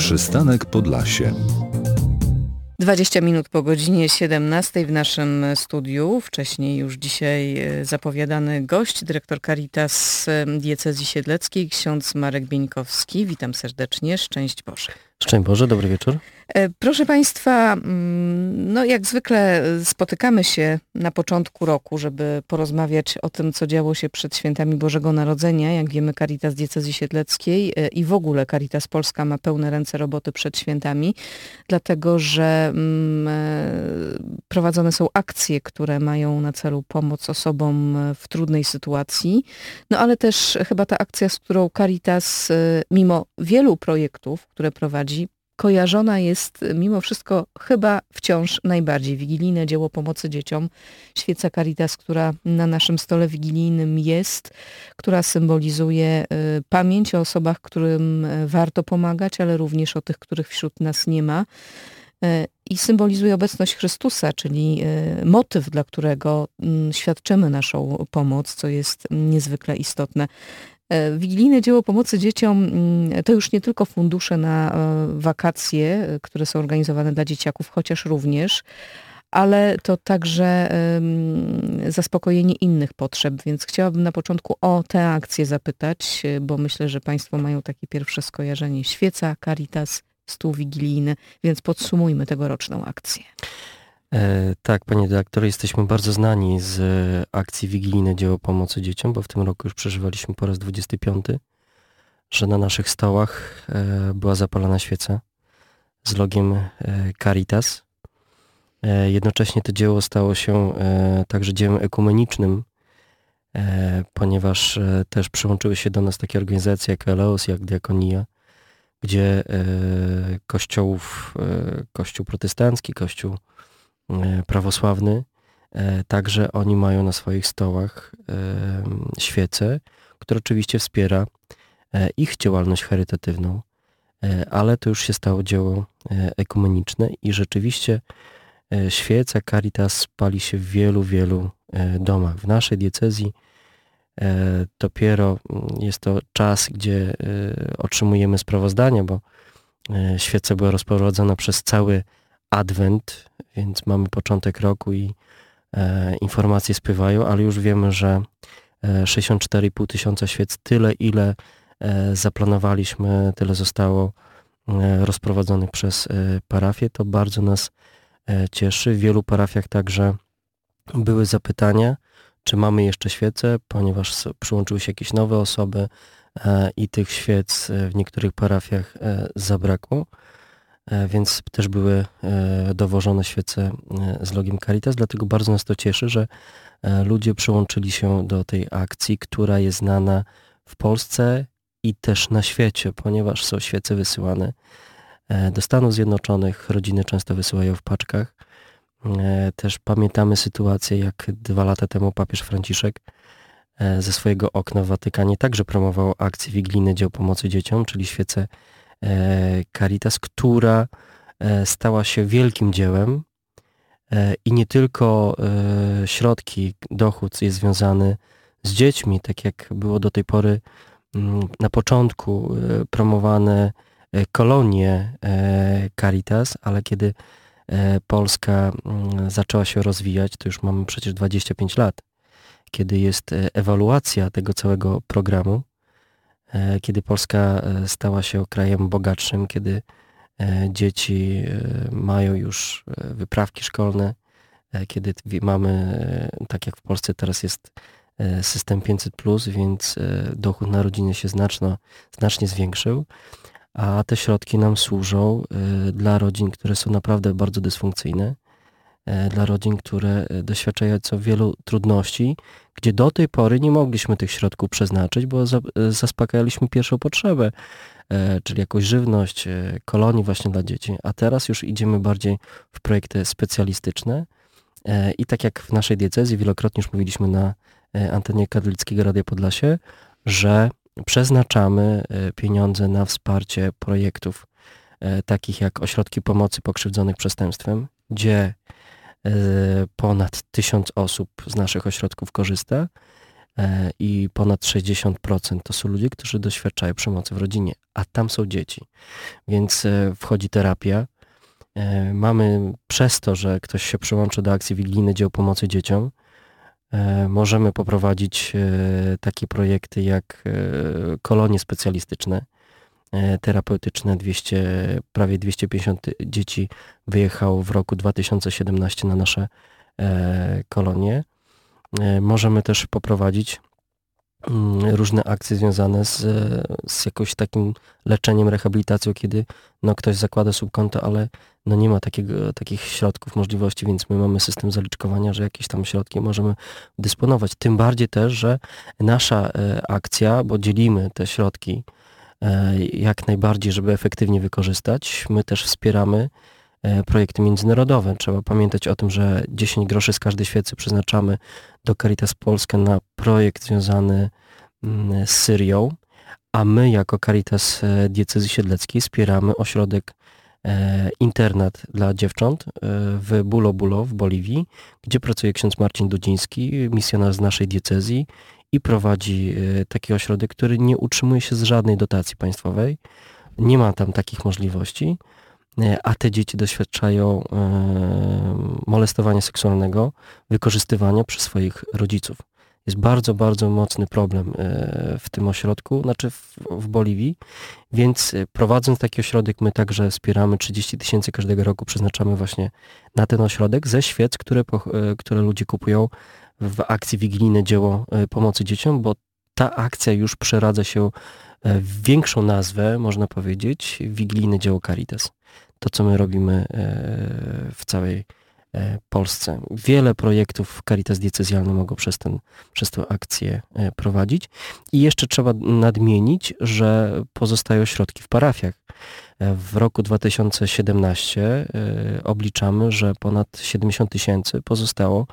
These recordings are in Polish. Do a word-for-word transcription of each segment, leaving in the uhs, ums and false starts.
Przystanek Podlasie. dwadzieścia minut po godzinie siedemnastej w naszym studiu. Wcześniej już dzisiaj zapowiadany gość, dyrektor Caritas Diecezji Siedleckiej, ksiądz Marek Bieńkowski. Witam serdecznie. Szczęść Boże. Szczęść Boże, dobry wieczór. Proszę Państwa, no jak zwykle spotykamy się na początku roku, żeby porozmawiać o tym, co działo się przed świętami Bożego Narodzenia. Jak wiemy, Caritas Diecezji Siedleckiej i w ogóle Caritas Polska ma pełne ręce roboty przed świętami, dlatego że prowadzone są akcje, które mają na celu pomoc osobom w trudnej sytuacji. No ale też chyba ta akcja, z którą Caritas, mimo wielu projektów, które prowadzi, kojarzona jest mimo wszystko chyba wciąż najbardziej. Wigilijne dzieło pomocy dzieciom. Świeca Caritas, która na naszym stole wigilijnym jest, która symbolizuje pamięć o osobach, którym warto pomagać, ale również o tych, których wśród nas nie ma. I symbolizuje obecność Chrystusa, czyli motyw, dla którego świadczymy naszą pomoc, co jest niezwykle istotne. Wigilijne dzieło pomocy dzieciom to już nie tylko fundusze na wakacje, które są organizowane dla dzieciaków, chociaż również, ale to także zaspokojenie innych potrzeb, więc chciałabym na początku o tę akcję zapytać, bo myślę, że Państwo mają takie pierwsze skojarzenie. Świeca, Caritas, stół wigilijny, więc podsumujmy tegoroczną akcję. E, tak, panie dyrektor, jesteśmy bardzo znani z akcji Wigilijne Dzieło Pomocy Dzieciom, bo w tym roku już przeżywaliśmy po raz dwudziesty piąty, że na naszych stołach e, była zapalana świeca z logiem e, Caritas. E, jednocześnie to dzieło stało się e, także dziełem ekumenicznym, e, ponieważ e, też przyłączyły się do nas takie organizacje jak Eleos, jak Diakonia, gdzie e, kościołów, e, kościół protestancki, kościół prawosławny, także oni mają na swoich stołach świecę, która oczywiście wspiera ich działalność charytatywną, ale to już się stało dzieło ekumeniczne i rzeczywiście świeca Caritas pali się w wielu, wielu domach. W naszej diecezji dopiero jest to czas, gdzie otrzymujemy sprawozdania, bo świeca była rozprowadzona przez cały Adwent, więc mamy początek roku i e, informacje spływają, ale już wiemy, że e, sześćdziesiąt cztery i pół tysiąca świec, tyle ile e, zaplanowaliśmy, tyle zostało e, rozprowadzonych przez e, parafię. To bardzo nas e, cieszy. W wielu parafiach także były zapytania, czy mamy jeszcze świece, ponieważ przyłączyły się jakieś nowe osoby e, i tych świec w niektórych parafiach e, zabrakło. Więc też były dowożone świece z logiem Caritas, dlatego bardzo nas to cieszy, że ludzie przyłączyli się do tej akcji, która jest znana w Polsce i też na świecie, ponieważ są świece wysyłane do Stanów Zjednoczonych, rodziny często wysyłają w paczkach. Też pamiętamy sytuację, jak dwa lata temu papież Franciszek ze swojego okna w Watykanie także promował akcję Wigilijne Dzieło Pomocy Dzieciom, czyli świece Caritas, która stała się wielkim dziełem i nie tylko środki, dochód jest związany z dziećmi, tak jak było do tej pory na początku promowane kolonie Caritas, ale kiedy Polska zaczęła się rozwijać, to już mamy przecież dwadzieścia pięć lat, kiedy jest ewaluacja tego całego programu, kiedy Polska stała się krajem bogatszym, kiedy dzieci mają już wyprawki szkolne, kiedy mamy, tak jak w Polsce teraz jest system pięćset plus, więc dochód na rodzinę się znaczno, znacznie zwiększył, a te środki nam służą dla rodzin, które są naprawdę bardzo dysfunkcyjne, dla rodzin, które doświadczają co wielu trudności, gdzie do tej pory nie mogliśmy tych środków przeznaczyć, bo zaspokajaliśmy pierwszą potrzebę, czyli jakąś żywność, kolonii właśnie dla dzieci, a teraz już idziemy bardziej w projekty specjalistyczne i tak jak w naszej diecezji, wielokrotnie już mówiliśmy na antenie Katolickiego Radia Podlasie, że przeznaczamy pieniądze na wsparcie projektów takich jak ośrodki pomocy pokrzywdzonych przestępstwem, gdzie ponad tysiąc osób z naszych ośrodków korzysta, i ponad sześćdziesiąt procent to są ludzie, którzy doświadczają przemocy w rodzinie, a tam są dzieci. Więc wchodzi terapia. Mamy przez to, że ktoś się przyłączy do akcji Wigilijny Dział Pomocy Dzieciom, możemy poprowadzić takie projekty jak kolonie specjalistyczne, terapeutyczne. dwieście, prawie dwieście pięćdziesiąt dzieci wyjechało w roku dwa tysiące siedemnastym na nasze kolonie. Możemy też poprowadzić różne akcje związane z, z jakimś takim leczeniem, rehabilitacją, kiedy no, ktoś zakłada subkonto, ale no, nie ma takiego, takich środków, możliwości, więc my mamy system zaliczkowania, że jakieś tam środki możemy dysponować. Tym bardziej też, że nasza akcja, bo dzielimy te środki jak najbardziej, żeby efektywnie wykorzystać, my też wspieramy projekty międzynarodowe. Trzeba pamiętać o tym, że dziesięć groszy z każdej świecy przeznaczamy do Caritas Polska na projekt związany z Syrią, a my jako Caritas Diecezji Siedleckiej wspieramy ośrodek internat dla dziewcząt w Bulo Bulo w Boliwii, gdzie pracuje ksiądz Marcin Dudziński, misjonarz z naszej diecezji i prowadzi taki ośrodek, który nie utrzymuje się z żadnej dotacji państwowej. Nie ma tam takich możliwości, a te dzieci doświadczają molestowania seksualnego, wykorzystywania przez swoich rodziców. Jest bardzo, bardzo mocny problem w tym ośrodku, znaczy w, w Boliwii, więc prowadząc taki ośrodek, my także wspieramy trzydzieści tysięcy każdego roku, przeznaczamy właśnie na ten ośrodek ze świec, które, które ludzie kupują w akcji Wigilijne Dzieło Pomocy Dzieciom, bo ta akcja już przeradza się w większą nazwę, można powiedzieć, Wigilijne Dzieło Caritas. To, co my robimy w całej Polsce. Wiele projektów Caritas diecezjalne mogą przez, ten, przez tę akcję prowadzić. I jeszcze trzeba nadmienić, że pozostają środki w parafiach. W roku dwa tysiące siedemnastym obliczamy, że ponad siedemdziesiąt tysięcy pozostało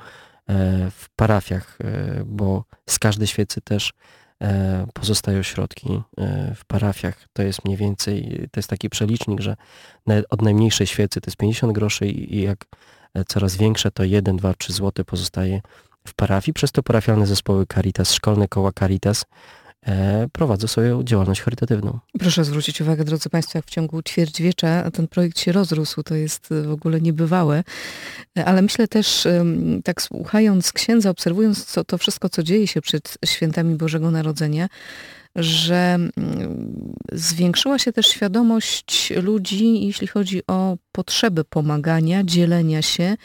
w parafiach, bo z każdej świecy też pozostają środki w parafiach. To jest mniej więcej, to jest taki przelicznik, że od najmniejszej świecy to jest pięćdziesiąt groszy i jak coraz większe to jeden, dwa, trzy złote pozostaje w parafii. Przez to parafialne zespoły Caritas, szkolne koła Caritas prowadzą swoją działalność charytatywną. Proszę zwrócić uwagę, drodzy Państwo, jak w ciągu ćwierćwiecza ten projekt się rozrósł. To jest w ogóle niebywałe. Ale myślę też, tak słuchając księdza, obserwując to, to wszystko, co dzieje się przed świętami Bożego Narodzenia, że zwiększyła się też świadomość ludzi, jeśli chodzi o potrzeby pomagania, dzielenia się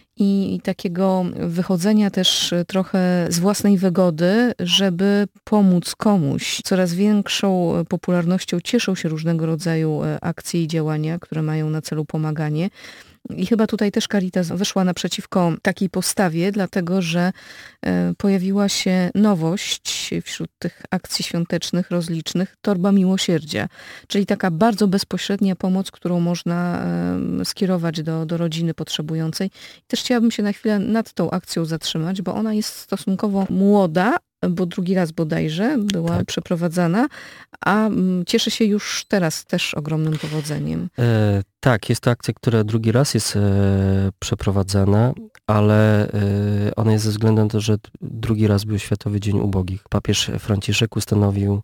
i takiego wychodzenia też trochę z własnej wygody, żeby pomóc komuś. Coraz większą popularnością cieszą się różnego rodzaju akcje i działania, które mają na celu pomaganie. I chyba tutaj też Caritas wyszła naprzeciwko takiej postawie, dlatego że pojawiła się nowość wśród tych akcji świątecznych, rozlicznych, torba miłosierdzia, czyli taka bardzo bezpośrednia pomoc, którą można skierować do, do rodziny potrzebującej. I też chciałabym się na chwilę nad tą akcją zatrzymać, bo ona jest stosunkowo młoda, bo drugi raz bodajże była tak. przeprowadzana, a cieszy się już teraz też ogromnym powodzeniem. E, tak, jest to akcja, która drugi raz jest e, przeprowadzana, ale e, ona jest ze względu na to, że drugi raz był Światowy Dzień Ubogich. Papież Franciszek ustanowił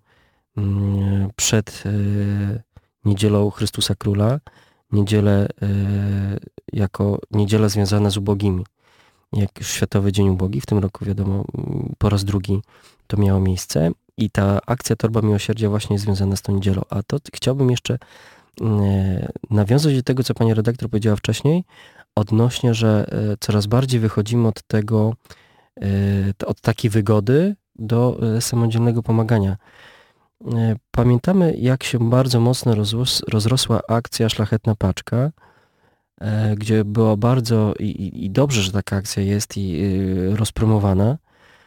m, przed e, Niedzielą Chrystusa Króla niedzielę e, jako niedziela związana z ubogimi. Jak już Światowy Dzień Ubogich, w tym roku wiadomo, po raz drugi to miało miejsce i ta akcja Torba Miłosierdzia właśnie jest związana z tą niedzielą. A to chciałbym jeszcze nawiązać do tego, co pani redaktor powiedziała wcześniej, odnośnie, że coraz bardziej wychodzimy od tego, od takiej wygody do samodzielnego pomagania. Pamiętamy, jak się bardzo mocno rozrosła akcja Szlachetna Paczka, gdzie było bardzo i, i dobrze, że taka akcja jest i rozpromowana.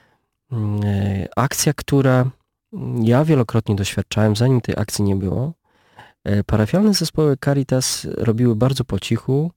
Akcja, która ja wielokrotnie doświadczałem, zanim tej akcji nie było. Parafialne zespoły Caritas robiły bardzo po cichu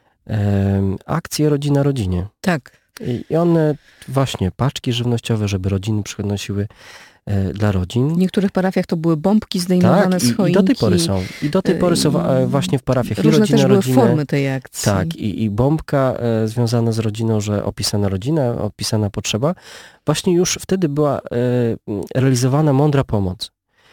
akcje Rodzina Rodzinie. Tak. I one właśnie, paczki żywnościowe, żeby rodziny przynosiły dla rodzin. W niektórych parafiach to były bombki zdejmowane tak, z choinki. I do tej pory są. I do tej pory są właśnie w parafiach Różne i rodzina, też były rodzinę. formy tej akcji. Tak, i, i bombka e, związana z rodziną, że opisana rodzina, opisana potrzeba. Właśnie już wtedy była e, realizowana mądra pomoc.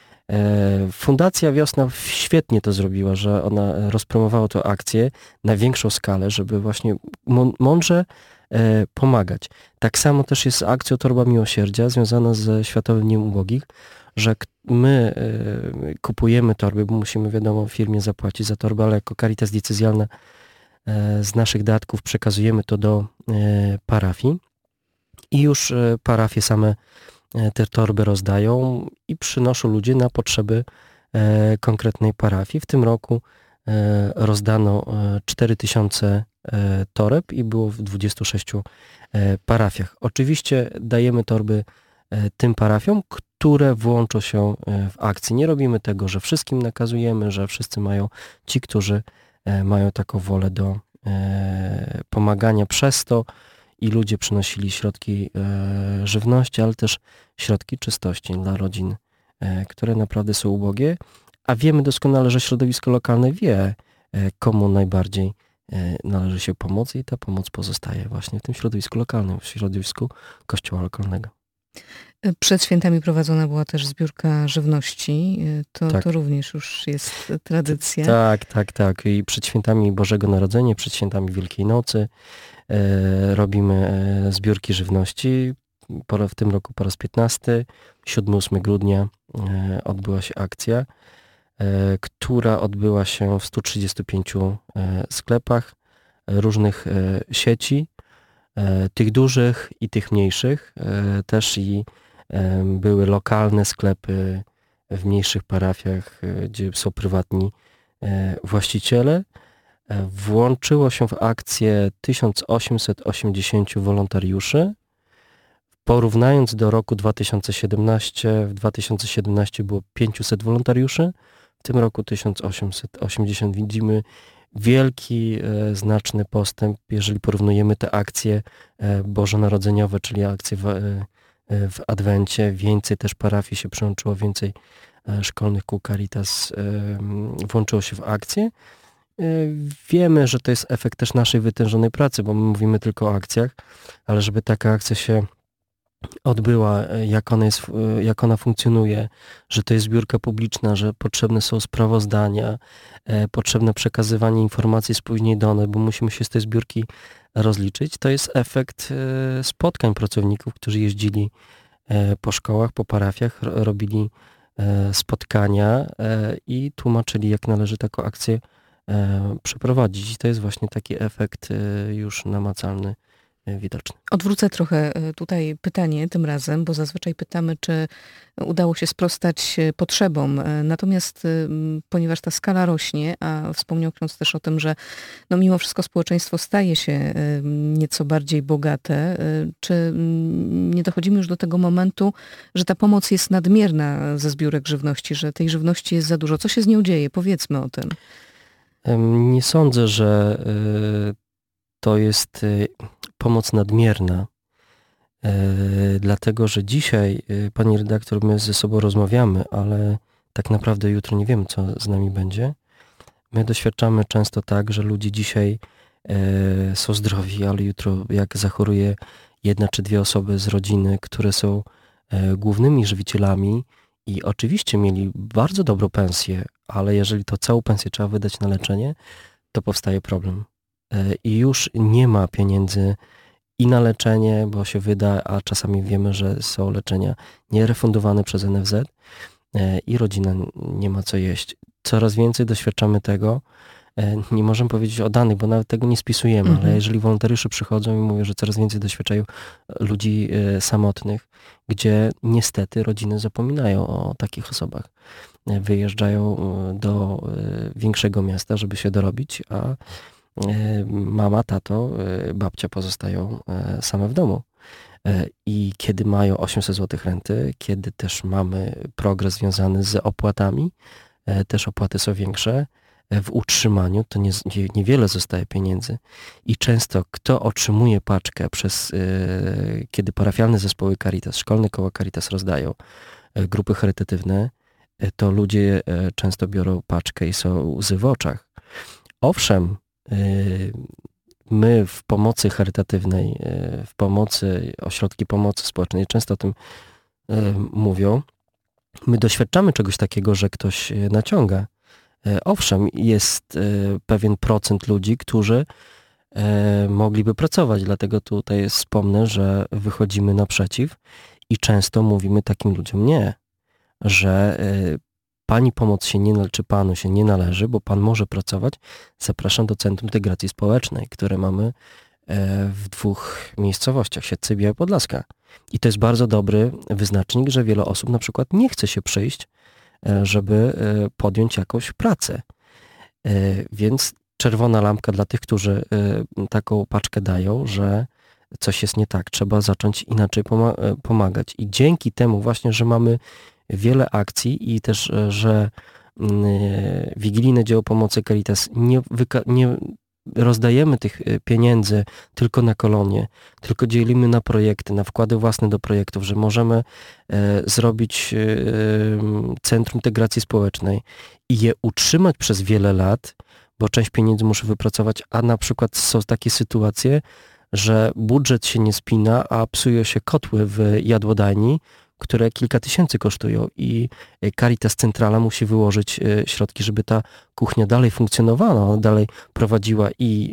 E, Fundacja Wiosna świetnie to zrobiła, że ona rozpromowała tę akcję na większą skalę, żeby właśnie mądrze e, pomagać. Tak samo też jest akcja Torba Miłosierdzia związana ze Światowym Dniem Ubogich, że my e, kupujemy torby, bo musimy, wiadomo, firmie zapłacić za torbę, ale jako Caritas Diecezjalna e, z naszych datków przekazujemy to do e, parafii i już e, parafie same e, te torby rozdają i przynoszą ludzie na potrzeby e, konkretnej parafii. W tym roku e, rozdano e, cztery tysiące e, toreb i było w dwudziestu sześciu e, parafiach. Oczywiście dajemy torby e, tym parafiom, które włączą się w akcji. Nie robimy tego, że wszystkim nakazujemy, że wszyscy mają, ci, którzy mają taką wolę do pomagania przez to i ludzie przynosili środki żywności, ale też środki czystości dla rodzin, które naprawdę są ubogie, a wiemy doskonale, że środowisko lokalne wie, komu najbardziej należy się pomoc i ta pomoc pozostaje właśnie w tym środowisku lokalnym, w środowisku kościoła lokalnego. Przed świętami prowadzona była też zbiórka żywności. To, tak. to również już jest tradycja. Tak, tak, tak. I przed świętami Bożego Narodzenia, przed świętami Wielkiej Nocy e, robimy e, zbiórki żywności. Po, w tym roku po raz piętnasty, siódmego ósmego grudnia e, odbyła się akcja, e, która odbyła się w stu trzydziestu pięciu e, sklepach e, różnych e, sieci, e, tych dużych i tych mniejszych. E, też i były lokalne sklepy w mniejszych parafiach, gdzie są prywatni właściciele. Włączyło się w akcję tysiąc osiemset osiemdziesięciu wolontariuszy. Porównując do roku dwa tysiące siedemnastego, w dwa tysiące siedemnastym było pięćset wolontariuszy, w tym roku tysiąc osiemset osiemdziesiąt. Widzimy wielki, znaczny postęp, jeżeli porównujemy te akcje bożonarodzeniowe, czyli akcje w w Adwencie. Więcej też parafii się przyłączyło, więcej szkolnych kół Caritas włączyło się w akcję. Wiemy, że to jest efekt też naszej wytężonej pracy, bo my mówimy tylko o akcjach, ale żeby taka akcja się odbyła, jak ona jest, jak ona funkcjonuje, że to jest zbiórka publiczna, że potrzebne są sprawozdania, potrzebne przekazywanie informacji z później dane, bo musimy się z tej zbiórki rozliczyć. To jest efekt spotkań pracowników, którzy jeździli po szkołach, po parafiach, robili spotkania i tłumaczyli, jak należy taką akcję przeprowadzić. I to jest właśnie taki efekt już namacalny, widoczny. Odwrócę trochę tutaj pytanie tym razem, bo zazwyczaj pytamy, czy udało się sprostać potrzebom. Natomiast ponieważ ta skala rośnie, a wspomniał ksiądz też o tym, że no mimo wszystko społeczeństwo staje się nieco bardziej bogate, czy nie dochodzimy już do tego momentu, że ta pomoc jest nadmierna ze zbiórek żywności, że tej żywności jest za dużo? Co się z nią dzieje? Powiedzmy o tym. Nie sądzę, że to jest pomoc nadmierna, dlatego że dzisiaj, pani redaktor, my ze sobą rozmawiamy, ale tak naprawdę jutro nie wiemy, co z nami będzie. My doświadczamy często tak, że ludzie dzisiaj są zdrowi, ale jutro jak zachoruje jedna czy dwie osoby z rodziny, które są głównymi żywicielami i oczywiście mieli bardzo dobrą pensję, ale jeżeli to całą pensję trzeba wydać na leczenie, to powstaje problem. I już nie ma pieniędzy i na leczenie, bo się wyda, a czasami wiemy, że są leczenia nierefundowane przez N F Z i rodzina nie ma co jeść. Coraz więcej doświadczamy tego. Nie możemy powiedzieć o danych, bo nawet tego nie spisujemy, mhm. ale jeżeli wolontariusze przychodzą i mówią, że coraz więcej doświadczają ludzi samotnych, gdzie niestety rodziny zapominają o takich osobach. Wyjeżdżają do większego miasta, żeby się dorobić, a mama, tato, babcia pozostają same w domu. I kiedy mają osiemset złotych renty, kiedy też mamy progres związany z opłatami, też opłaty są większe, w utrzymaniu to nie, nie, niewiele zostaje pieniędzy. I często kto otrzymuje paczkę przez, kiedy parafialne zespoły Caritas, szkolne koła Caritas rozdają grupy charytatywne, to ludzie często biorą paczkę i są łzy w oczach. Owszem, my w pomocy charytatywnej, w pomocy, ośrodki pomocy społecznej często o tym mówią, my doświadczamy czegoś takiego, że ktoś naciąga. Owszem, jest pewien procent ludzi, którzy mogliby pracować, dlatego tutaj wspomnę, że wychodzimy naprzeciw i często mówimy takim ludziom nie, że pani pomoc się nie należy, czy panu się nie należy, bo pan może pracować. Zapraszam do Centrum Integracji Społecznej, które mamy w dwóch miejscowościach, Siedlce i Biała Podlaska. I to jest bardzo dobry wyznacznik, że wiele osób na przykład nie chce się przyjść, żeby podjąć jakąś pracę. Więc czerwona lampka dla tych, którzy taką paczkę dają, że coś jest nie tak, trzeba zacząć inaczej pomagać. I dzięki temu właśnie, że mamy wiele akcji i też, że wigilijne dzieło pomocy Caritas nie, nie rozdajemy tych pieniędzy tylko na kolonie, tylko dzielimy na projekty, na wkłady własne do projektów, że możemy zrobić Centrum Integracji Społecznej i je utrzymać przez wiele lat, bo część pieniędzy muszę wypracować, a na przykład są takie sytuacje, że budżet się nie spina, a psują się kotły w jadłodajni, które kilka tysięcy kosztują i Caritas Centrala musi wyłożyć środki, żeby ta kuchnia dalej funkcjonowała, dalej prowadziła i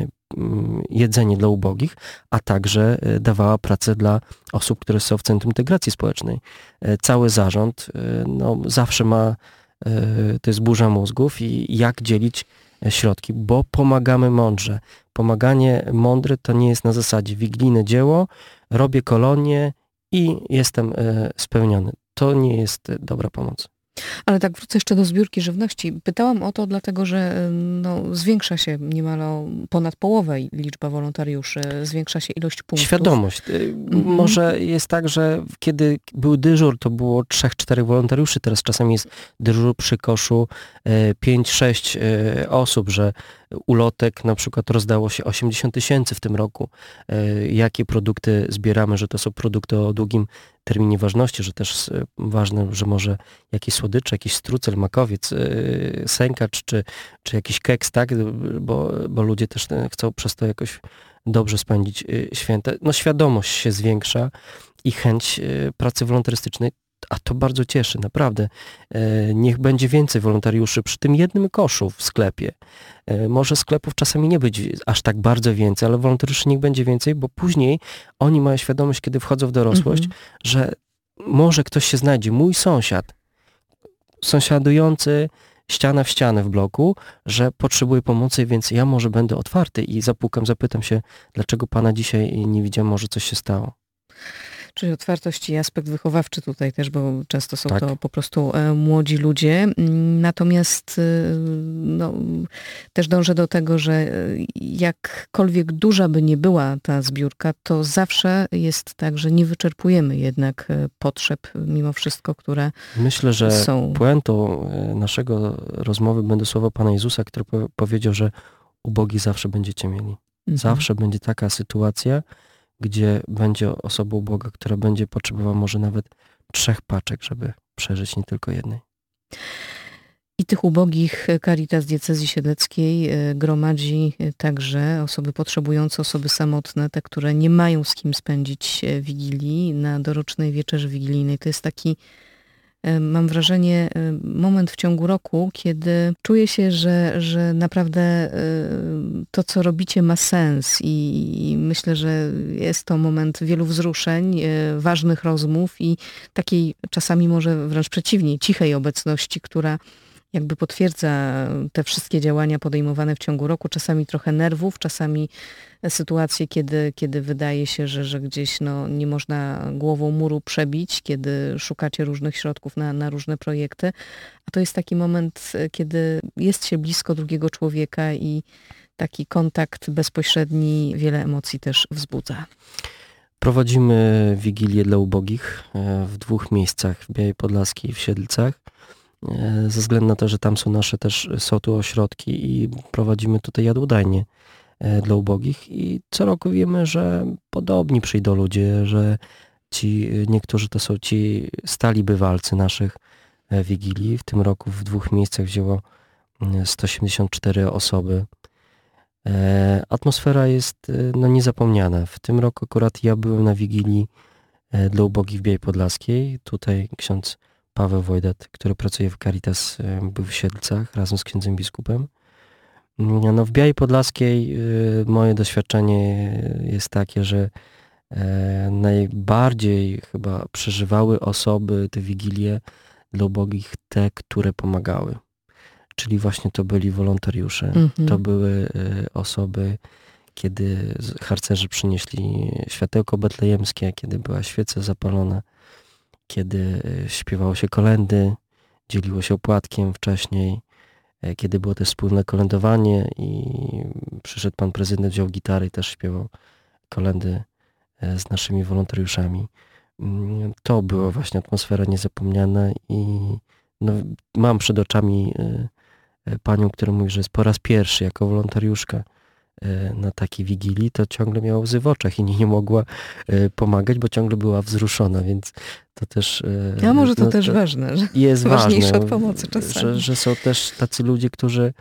jedzenie dla ubogich, a także dawała pracę dla osób, które są w Centrum Integracji Społecznej. Cały zarząd no, zawsze ma, to jest burza mózgów i jak dzielić środki, bo pomagamy mądrze. Pomaganie mądre to nie jest na zasadzie wigilijne dzieło, robię kolonię i jestem spełniony. To nie jest dobra pomoc. Ale tak wrócę jeszcze do zbiórki żywności. Pytałam o to dlatego, że no, zwiększa się niemal o ponad połowę liczba wolontariuszy, zwiększa się ilość punktów. Świadomość. Mhm. Może jest tak, że kiedy był dyżur, to było trzech, czterech wolontariuszy, teraz czasami jest dyżur przy koszu pięć, sześć osób, że ulotek na przykład rozdało się osiemdziesiąt tysięcy w tym roku. Jakie produkty zbieramy, że to są produkty o długim terminie ważności, że też ważne, że może jakieś słodycze, jakiś strucel, makowiec, sękacz, czy, czy jakiś keks, tak? Bo, bo ludzie też chcą przez to jakoś dobrze spędzić święta. No świadomość się zwiększa i chęć pracy wolontarystycznej, a to bardzo cieszy, naprawdę. Niech będzie więcej wolontariuszy przy tym jednym koszu w sklepie. Może sklepów czasami nie być aż tak bardzo więcej, ale wolontariuszy niech będzie więcej, bo później oni mają świadomość, kiedy wchodzą w dorosłość, mhm. że może ktoś się znajdzie, mój sąsiad, sąsiadujący ściana w ścianę w bloku, że potrzebuje pomocy, więc ja może będę otwarty i zapukam, zapytam się, dlaczego pana dzisiaj nie widziałem, może coś się stało. Czyli otwartość i aspekt wychowawczy tutaj też, bo często są tak. to po prostu młodzi ludzie. Natomiast no, też dążę do tego, że jakkolwiek duża by nie była ta zbiórka, to zawsze jest tak, że nie wyczerpujemy jednak potrzeb mimo wszystko, które Myślę, że są. puentą naszego rozmowy będą słowa Pana Jezusa, który powiedział, że ubogi zawsze będziecie mieli. Mhm. Zawsze będzie taka sytuacja, gdzie będzie osoba uboga, która będzie potrzebowała może nawet trzech paczek, żeby przeżyć, nie tylko jednej. I tych ubogich Caritas Diecezji Siedleckiej gromadzi także osoby potrzebujące, osoby samotne, te, które nie mają z kim spędzić Wigilii na dorocznej wieczerzy wigilijnej. To jest taki, mam wrażenie, moment w ciągu roku, kiedy czuję się, że, że naprawdę to, co robicie, ma sens i myślę, że jest to moment wielu wzruszeń, ważnych rozmów i takiej czasami może wręcz przeciwnie, cichej obecności, która jakby potwierdza te wszystkie działania podejmowane w ciągu roku, czasami trochę nerwów, czasami sytuacje, kiedy, kiedy wydaje się, że, że gdzieś no, nie można głową muru przebić, kiedy szukacie różnych środków na, na różne projekty. A to jest taki moment, kiedy jest się blisko drugiego człowieka i taki kontakt bezpośredni wiele emocji też wzbudza. Prowadzimy Wigilię dla ubogich w dwóch miejscach, w Białej Podlaskiej i w Siedlcach. Ze względu na to, że tam są nasze też, są tu ośrodki i prowadzimy tutaj jadłodajnie dla ubogich i co roku wiemy, że podobni przyjdą ludzie, że ci, niektórzy to są ci stali bywalcy naszych Wigilii. W tym roku w dwóch miejscach wzięło sto siedemdziesiąt cztery osoby. Atmosfera jest no, niezapomniana. W tym roku akurat ja byłem na Wigilii dla ubogich w Białej Podlaskiej. Tutaj ksiądz Paweł Wojdat, który pracuje w Caritas, był w Siedlcach razem z księdzem biskupem. No, w Białej Podlaskiej moje doświadczenie jest takie, że najbardziej chyba przeżywały osoby te Wigilie dla ubogich te, które pomagały. Czyli właśnie to byli wolontariusze. Mm-hmm. To były osoby, kiedy harcerzy przynieśli światełko betlejemskie, kiedy była świeca zapalona, kiedy śpiewało się kolędy, dzieliło się opłatkiem wcześniej, kiedy było też wspólne kolędowanie i przyszedł pan prezydent, wziął gitarę i też śpiewał kolędy z naszymi wolontariuszami. To była właśnie atmosfera niezapomniana i no, mam przed oczami panią, która mówi, że jest po raz pierwszy jako wolontariuszka na takiej Wigilii, to ciągle miała łzy w oczach i nie, nie mogła pomagać, bo ciągle była wzruszona, więc to też... A może to no, też to ważne, że jest ważniejsze ważne, od pomocy czasami. Że, że są też tacy ludzie, którzy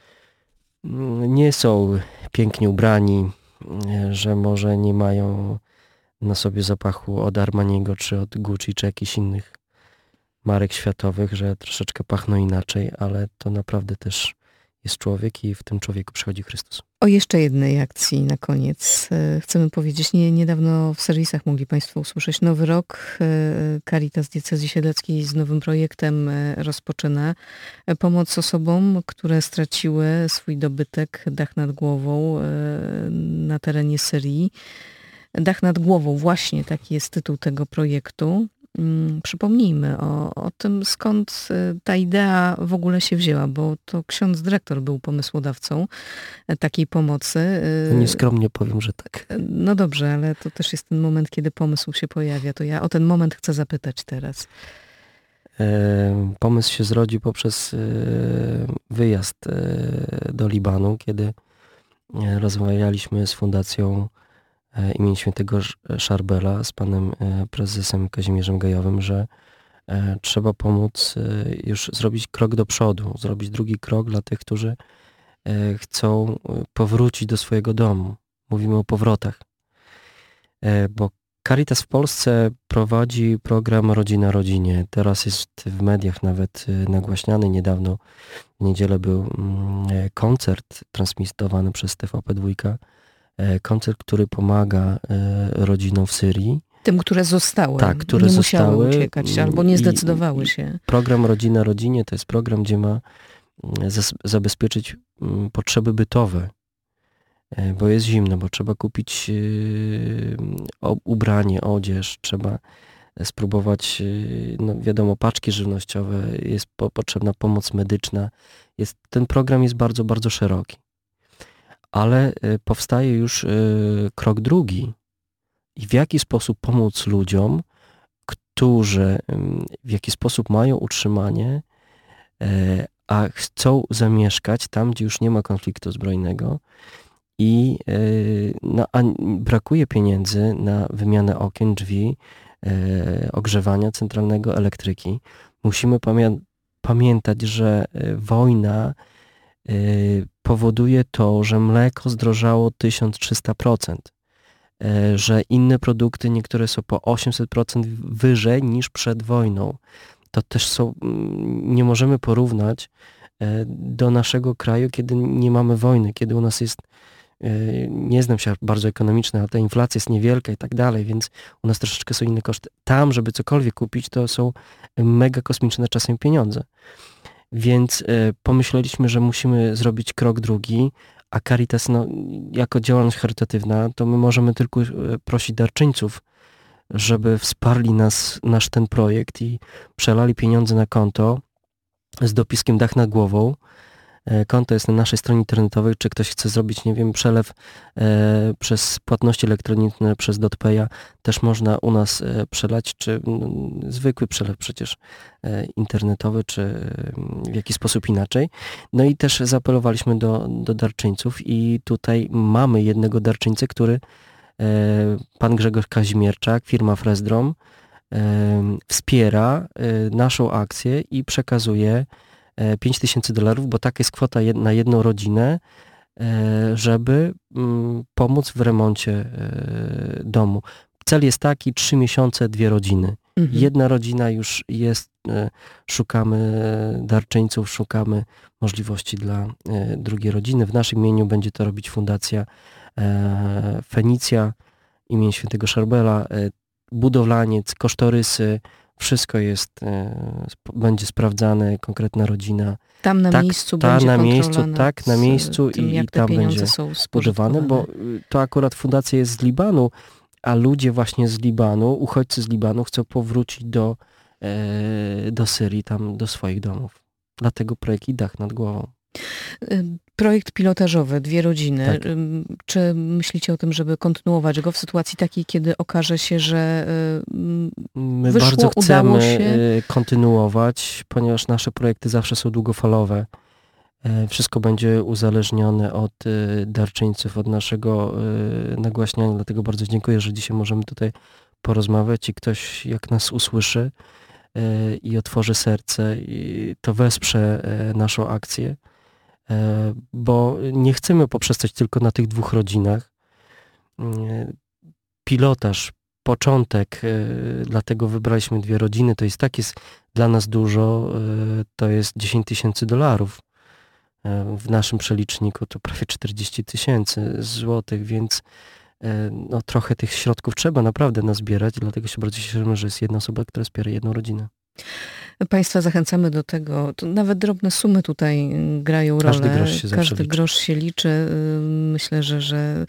nie są pięknie ubrani, że może nie mają na sobie zapachu od Armaniego, czy od Gucci, czy jakichś innych marek światowych, że troszeczkę pachną inaczej, ale to naprawdę też jest człowiek i w tym człowieku przychodzi Chrystus. O jeszcze jednej akcji na koniec chcemy powiedzieć. Nie, niedawno w serwisach mogli Państwo usłyszeć Nowy Rok. Caritas Diecezji Siedleckiej z nowym projektem rozpoczyna pomoc osobom, które straciły swój dobytek, dach nad głową na terenie Syrii. Dach nad głową, właśnie taki jest tytuł tego projektu. Przypomnijmy o, o tym, skąd ta idea w ogóle się wzięła, bo to ksiądz dyrektor był pomysłodawcą takiej pomocy. Nieskromnie powiem, że tak. No dobrze, ale to też jest ten moment, kiedy pomysł się pojawia. To ja o ten moment chcę zapytać teraz. Pomysł się zrodził poprzez wyjazd do Libanu, kiedy rozmawialiśmy z Fundacją imienia świętego Szarbela, z panem prezesem Kazimierzem Gajowym, że trzeba pomóc już zrobić krok do przodu, zrobić drugi krok dla tych, którzy chcą powrócić do swojego domu. Mówimy o powrotach. Bo Caritas w Polsce prowadzi program Rodzina Rodzinie. Teraz jest w mediach nawet nagłaśniany. Niedawno w niedzielę był koncert transmitowany przez T V P dwa. Koncert, który pomaga rodzinom w Syrii. Tym, które zostały, tak, które nie zostały, musiały uciekać albo nie zdecydowały się. Program Rodzina Rodzinie to jest program, gdzie ma zabezpieczyć potrzeby bytowe, bo jest zimno, bo trzeba kupić ubranie, odzież, trzeba spróbować, no wiadomo, paczki żywnościowe, jest potrzebna pomoc medyczna. Jest, ten program jest bardzo, bardzo szeroki. Ale powstaje już krok drugi. I w jaki sposób pomóc ludziom, którzy w jaki sposób mają utrzymanie, a chcą zamieszkać tam, gdzie już nie ma konfliktu zbrojnego i no, a brakuje pieniędzy na wymianę okien, drzwi, ogrzewania centralnego, elektryki. Musimy pamię- pamiętać, że wojna powoduje to, że mleko zdrożało tysiąc trzysta procent, że inne produkty, niektóre są po osiemset procent wyżej niż przed wojną. To też są, nie możemy porównać do naszego kraju, kiedy nie mamy wojny, kiedy u nas jest, nie znam się bardzo ekonomicznie, ale ta inflacja jest niewielka i tak dalej, więc u nas troszeczkę są inne koszty. Tam, żeby cokolwiek kupić, to są mega kosmiczne czasem pieniądze. Więc y, pomyśleliśmy, że musimy zrobić krok drugi, a Caritas, no, jako działalność charytatywna, to my możemy tylko prosić darczyńców, żeby wsparli nas, nasz ten projekt i przelali pieniądze na konto z dopiskiem dach nad głową. Konto jest na naszej stronie internetowej, czy ktoś chce zrobić, nie wiem, przelew e, przez płatności elektroniczne, przez DotPaya, też można u nas e, przelać, czy no, zwykły przelew przecież e, internetowy, czy e, w jakiś sposób inaczej. No i też zaapelowaliśmy do, do darczyńców i tutaj mamy jednego darczyńcę, który Pan Grzegorz Kazimierczak, firma Frezdrom, wspiera naszą akcję i przekazuje pięć tysięcy dolarów, bo taka jest kwota na jedną rodzinę, żeby pomóc w remoncie domu. Cel jest taki, trzy miesiące, dwie rodziny. Mhm. Jedna rodzina już jest, szukamy darczyńców, szukamy możliwości dla drugiej rodziny. W naszym imieniu będzie to robić Fundacja Fenicja imienia świętego Szarbela, budowlaniec, kosztorysy, wszystko jest, będzie sprawdzane, konkretna rodzina. Tam na tak, miejscu ta będzie na kontrola miejscu, tak, na miejscu tym, i, jak i tam te będzie są budowane, bo to akurat fundacja jest z Libanu, a ludzie właśnie z Libanu, uchodźcy z Libanu chcą powrócić do, e, do Syrii, tam do swoich domów. Dlatego projekt I Dach nad Głową. Projekt pilotażowy, dwie rodziny. Tak. Czy myślicie o tym, żeby kontynuować go w sytuacji takiej, kiedy okaże się, że My wyszło, bardzo udało chcemy się? kontynuować, ponieważ nasze projekty zawsze są długofalowe. Wszystko będzie uzależnione od darczyńców, od naszego nagłaśniania. Dlatego bardzo dziękuję, że dzisiaj możemy tutaj porozmawiać i ktoś jak nas usłyszy i otworzy serce, i to wesprze naszą akcję. Bo nie chcemy poprzestać tylko na tych dwóch rodzinach. Pilotaż, początek, dlatego wybraliśmy dwie rodziny, to jest tak jest dla nas dużo, to jest dziesięć tysięcy dolarów. W naszym przeliczniku to prawie czterdzieści tysięcy złotych, więc no, trochę tych środków trzeba naprawdę nazbierać, dlatego się bardzo cieszymy, że jest jedna osoba, która wspiera jedną rodzinę. Państwa zachęcamy do tego, to nawet drobne sumy tutaj grają rolę. Każdy grosz się zawsze Każdy liczy. grosz się liczy. Myślę, że, że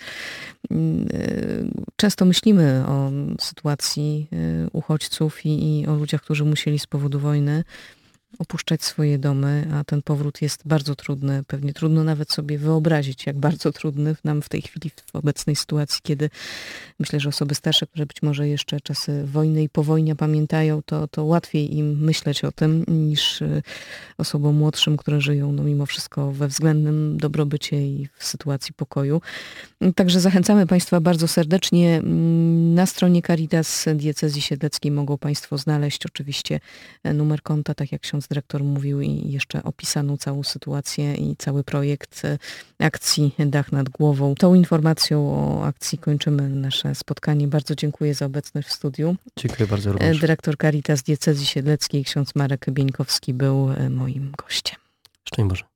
często myślimy o sytuacji uchodźców i, i o ludziach, którzy musieli z powodu wojny opuszczać swoje domy, a ten powrót jest bardzo trudny. Pewnie trudno nawet sobie wyobrazić, jak bardzo trudny nam w tej chwili, w obecnej sytuacji, kiedy myślę, że osoby starsze, które być może jeszcze czasy wojny i powojnia pamiętają, to, to łatwiej im myśleć o tym, niż osobom młodszym, które żyją no, mimo wszystko we względnym dobrobycie i w sytuacji pokoju. Także zachęcamy Państwa bardzo serdecznie. Na stronie Caritas Diecezji Siedleckiej mogą Państwo znaleźć oczywiście numer konta, tak jak ksiądz dyrektor mówił, i jeszcze opisaną całą sytuację i cały projekt akcji Dach nad Głową. Tą informacją o akcji kończymy nasze spotkanie. Bardzo dziękuję za obecność w studiu. Dziękuję bardzo również. Dyrektor Caritas Diecezji Siedleckiej, ksiądz Marek Bieńkowski był moim gościem. Szczęść Boże.